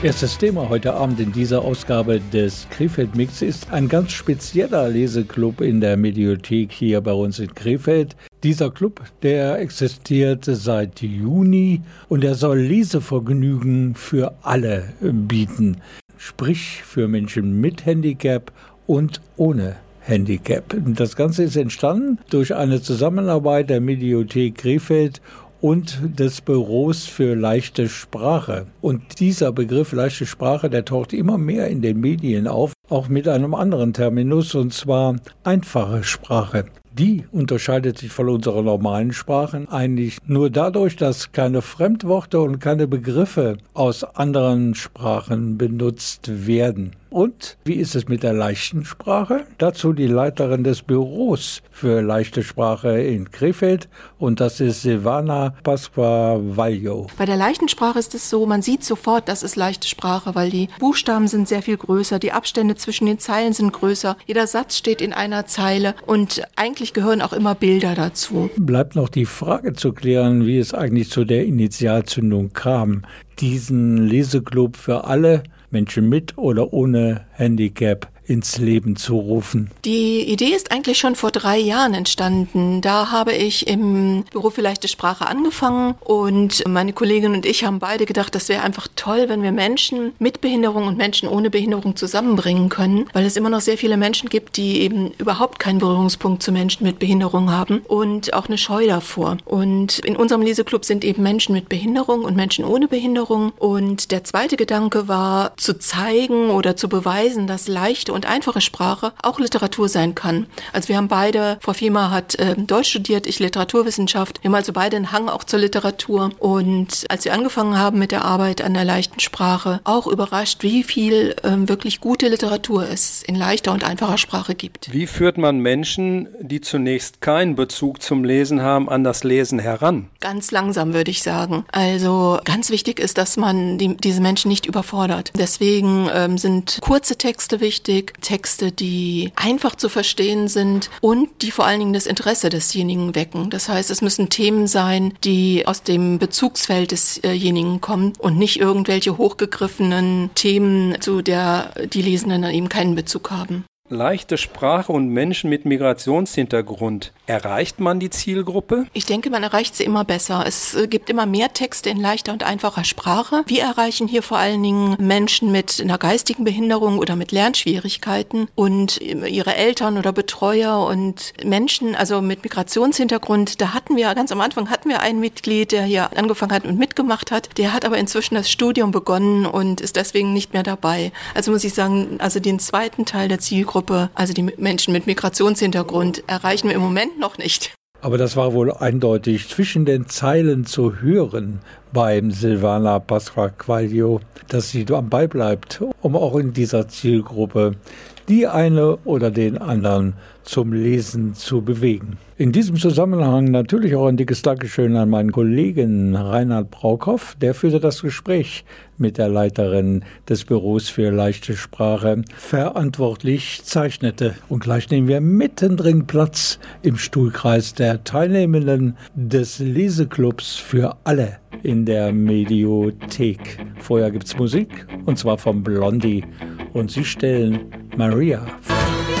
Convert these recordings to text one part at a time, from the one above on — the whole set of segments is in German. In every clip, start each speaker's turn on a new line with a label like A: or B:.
A: Erstes Thema heute Abend in dieser Ausgabe des Krefeld Mix ist ein ganz spezieller Leseclub in der Mediothek hier bei uns in Krefeld. Dieser Club, der existiert seit Juni und er soll Lesevergnügen für alle bieten. Sprich für Menschen mit Handicap und ohne Handicap. Das Ganze ist entstanden durch eine Zusammenarbeit der Mediothek Krefeld und des Büros für leichte Sprache. Und dieser Begriff leichte Sprache, der taucht immer mehr in den Medien auf, auch mit einem anderen Terminus, und zwar einfache Sprache. Die unterscheidet sich von unseren normalen Sprachen eigentlich nur dadurch, dass keine Fremdworte und keine Begriffe aus anderen Sprachen benutzt werden. Und wie ist es mit der leichten Sprache? Dazu die Leiterin des Büros für leichte Sprache in Krefeld, und das ist Silvana Pasquavaglio.
B: Bei der leichten Sprache ist es so, man sieht sofort, das ist leichte Sprache, weil die Buchstaben sind sehr viel größer, die Abstände zwischen den Zeilen sind größer, jeder Satz steht in einer Zeile und eigentlich gehören auch immer Bilder dazu.
A: Bleibt noch die Frage zu klären, wie es eigentlich zu der Initialzündung kam, diesen Leseclub für alle Menschen mit oder ohne Handicap ins Leben zu rufen.
B: Die Idee ist eigentlich schon vor 3 Jahren entstanden. Da habe ich im Büro für leichte Sprache angefangen und meine Kollegin und ich haben beide gedacht, das wäre einfach toll, wenn wir Menschen mit Behinderung und Menschen ohne Behinderung zusammenbringen können, weil es immer noch sehr viele Menschen gibt, die eben überhaupt keinen Berührungspunkt zu Menschen mit Behinderung haben und auch eine Scheu davor. Und in unserem Leseclub sind eben Menschen mit Behinderung und Menschen ohne Behinderung. Und der zweite Gedanke war, zu zeigen oder zu beweisen, dass leichte und einfache Sprache auch Literatur sein kann. Also wir haben beide, Frau Fiemer hat Deutsch studiert, ich Literaturwissenschaft. Wir haben also beide einen Hang auch zur Literatur. Und als wir angefangen haben mit der Arbeit an der leichten Sprache, auch überrascht, wie viel wirklich gute Literatur es in leichter und einfacher Sprache gibt.
C: Wie führt man Menschen, die zunächst keinen Bezug zum Lesen haben, an das Lesen heran?
B: Ganz langsam, würde ich sagen. Also ganz wichtig ist, dass man diese Menschen nicht überfordert. Deswegen sind kurze Texte wichtig, Texte, die einfach zu verstehen sind und die vor allen Dingen das Interesse desjenigen wecken. Das heißt, es müssen Themen sein, die aus dem Bezugsfeld desjenigen kommen und nicht irgendwelche hochgegriffenen Themen, zu der die Lesenden dann eben keinen Bezug haben.
C: Leichte Sprache und Menschen mit Migrationshintergrund. Erreicht man die Zielgruppe?
B: Ich denke, man erreicht sie immer besser. Es gibt immer mehr Texte in leichter und einfacher Sprache. Wir erreichen hier vor allen Dingen Menschen mit einer geistigen Behinderung oder mit Lernschwierigkeiten und ihre Eltern oder Betreuer und Menschen, also mit Migrationshintergrund. Da hatten wir, ganz am Anfang hatten wir ein Mitglied, der hier angefangen hat und mitgemacht hat. Der hat aber inzwischen das Studium begonnen und ist deswegen nicht mehr dabei. Also muss ich sagen, also den zweiten Teil der Zielgruppe, also die Menschen mit Migrationshintergrund, erreichen wir im Moment noch nicht.
A: Aber das war wohl eindeutig zwischen den Zeilen zu hören beim Silvana Pasquavaglio, dass sie am Ball bleibt, um auch in dieser Zielgruppe die eine oder den anderen zum Lesen zu bewegen. In diesem Zusammenhang natürlich auch ein dickes Dankeschön an meinen Kollegen Reinhard Braukhoff, der führte das Gespräch mit der Leiterin des Büros für leichte Sprache verantwortlich zeichnete. Und gleich nehmen wir mittendrin Platz im Stuhlkreis der Teilnehmenden des Leseclubs für alle in der Mediothek. Vorher gibt's Musik, und zwar von Blondie, und sie stellen Maria vor.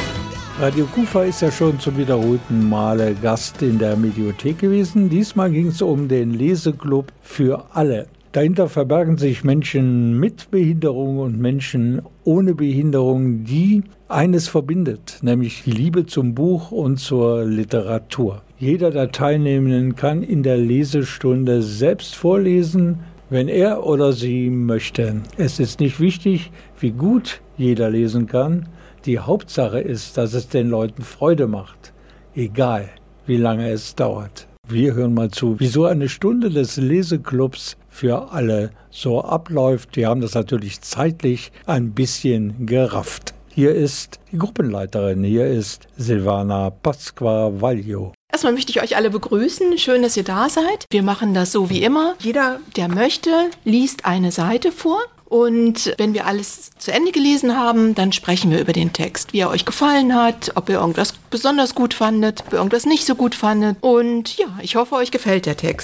A: Radio Kufa ist ja schon zum wiederholten Male Gast in der Mediothek gewesen. Diesmal ging es um den Leseclub für alle. Dahinter verbergen sich Menschen mit Behinderung und Menschen ohne Behinderung, die eines verbindet, nämlich die Liebe zum Buch und zur Literatur. Jeder der Teilnehmenden kann in der Lesestunde selbst vorlesen, wenn er oder sie möchte. Es ist nicht wichtig, wie gut jeder lesen kann. Die Hauptsache ist, dass es den Leuten Freude macht, egal wie lange es dauert. Wir hören mal zu, wie so eine Stunde des Leseclubs für alle so abläuft. Wir haben das natürlich zeitlich ein bisschen gerafft. Hier ist die Gruppenleiterin, hier ist Silvana Pasquavaglio.
B: Erstmal möchte ich euch alle begrüßen. Schön, dass ihr da seid. Wir machen das so wie immer. Jeder, der möchte, liest eine Seite vor. Und wenn wir alles zu Ende gelesen haben, dann sprechen wir über den Text, wie er euch gefallen hat, ob ihr irgendwas besonders gut fandet, ob ihr irgendwas nicht so gut fandet. Und ja, ich hoffe, euch gefällt der Text.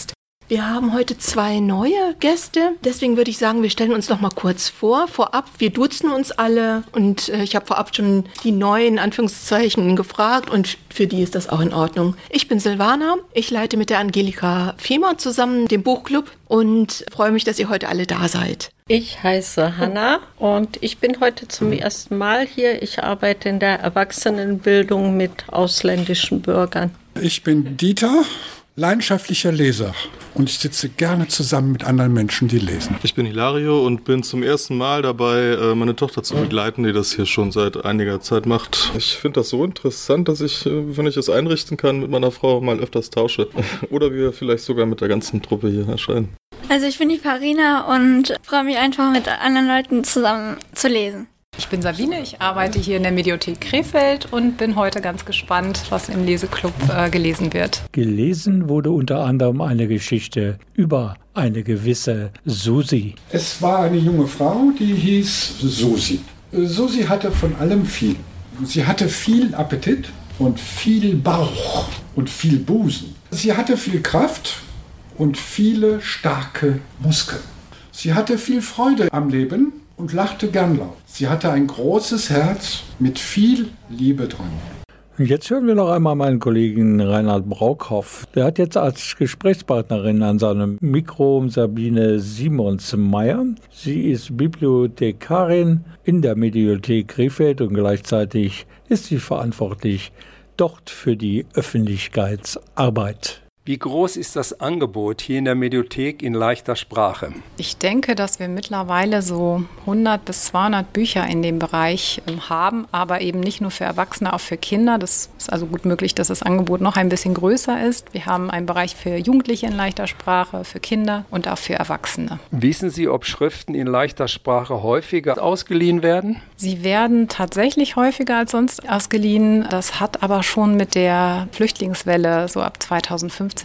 B: Wir haben heute 2 neue Gäste, deswegen würde ich sagen, wir stellen uns noch mal kurz vor. Vorab, wir duzen uns alle und ich habe vorab schon die neuen Anführungszeichen gefragt und für die ist das auch in Ordnung. Ich bin Silvana, ich leite mit der Angelika Fehmer zusammen den Buchclub und freue mich, dass ihr heute alle da seid.
D: Ich heiße Hanna und ich bin heute zum ersten Mal hier. Ich arbeite in der Erwachsenenbildung mit ausländischen Bürgern.
E: Ich bin Dieter, leidenschaftlicher Leser und ich sitze gerne zusammen mit anderen Menschen, die lesen.
F: Ich bin Hilario und bin zum ersten Mal dabei, meine Tochter zu begleiten, die das hier schon seit einiger Zeit macht. Ich finde das so interessant, dass ich, wenn ich es einrichten kann, mit meiner Frau mal öfters tausche. Oder wir vielleicht sogar mit der ganzen Truppe hier erscheinen.
G: Also ich bin die Farina und freue mich einfach mit anderen Leuten zusammen zu lesen.
H: Ich bin Sabine, ich arbeite hier in der Mediothek Krefeld und bin heute ganz gespannt, was im Leseclub gelesen wird.
A: Gelesen wurde unter anderem eine Geschichte über eine gewisse Susi.
E: Es war eine junge Frau, die hieß Susi. Susi hatte von allem viel. Sie hatte viel Appetit und viel Bauch und viel Busen. Sie hatte viel Kraft und viele starke Muskeln. Sie hatte viel Freude am Leben und lachte gern laut. Sie hatte ein großes Herz mit viel Liebe drin.
A: Jetzt hören wir noch einmal meinen Kollegen Reinhard Braukhoff. Der hat jetzt als Gesprächspartnerin an seinem Mikro Sabine Simonsmeier. Sie ist Bibliothekarin in der Mediothek Krefeld und gleichzeitig ist sie verantwortlich dort für die Öffentlichkeitsarbeit.
C: Wie groß ist das Angebot hier in der Mediothek in leichter Sprache?
H: Ich denke, dass wir mittlerweile so 100 bis 200 Bücher in dem Bereich haben, aber eben nicht nur für Erwachsene, auch für Kinder. Das ist also gut möglich, dass das Angebot noch ein bisschen größer ist. Wir haben einen Bereich für Jugendliche in leichter Sprache, für Kinder und auch für Erwachsene.
C: Wissen Sie, ob Schriften in leichter Sprache häufiger ausgeliehen werden?
H: Sie werden tatsächlich häufiger als sonst ausgeliehen. Das hat aber schon mit der Flüchtlingswelle so ab 2015,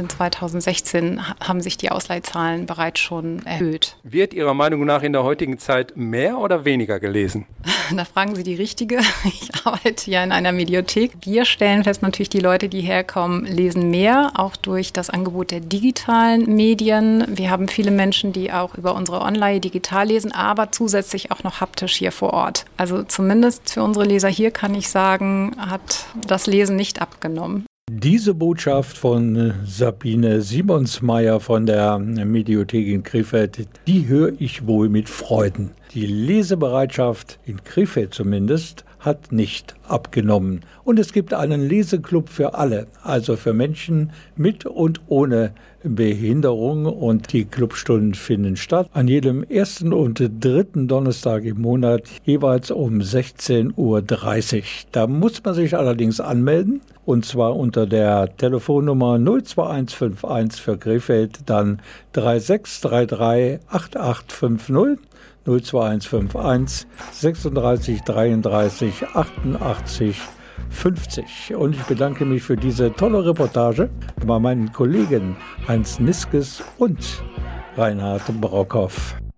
H: 2016 haben sich die Ausleihzahlen bereits schon erhöht.
C: Wird Ihrer Meinung nach in der heutigen Zeit mehr oder weniger gelesen?
H: Da fragen Sie die Richtige. Ich arbeite ja in einer Mediothek. Wir stellen fest, natürlich die Leute, die herkommen, lesen mehr, auch durch das Angebot der digitalen Medien. Wir haben viele Menschen, die auch über unsere Online digital lesen, aber zusätzlich auch noch haptisch hier vor Ort. Also zumindest für unsere Leser hier kann ich sagen, hat das Lesen nicht abgenommen.
A: Diese Botschaft von Sabine Simonsmeier von der Mediothek in Krefeld, die höre ich wohl mit Freuden. Die Lesebereitschaft, in Krefeld zumindest, hat nicht abgenommen. Und es gibt einen Leseclub für alle, also für Menschen mit und ohne Behinderung. Und die Clubstunden finden statt an jedem ersten und dritten Donnerstag im Monat, jeweils um 16:30 Uhr. Da muss man sich allerdings anmelden. Und zwar unter der Telefonnummer 02151 für Krefeld, dann 3633 8850. 02151 36 33 88 50. Und ich bedanke mich für diese tolle Reportage bei meinen Kollegen Heinz Niskes und Reinhard Braukhoff.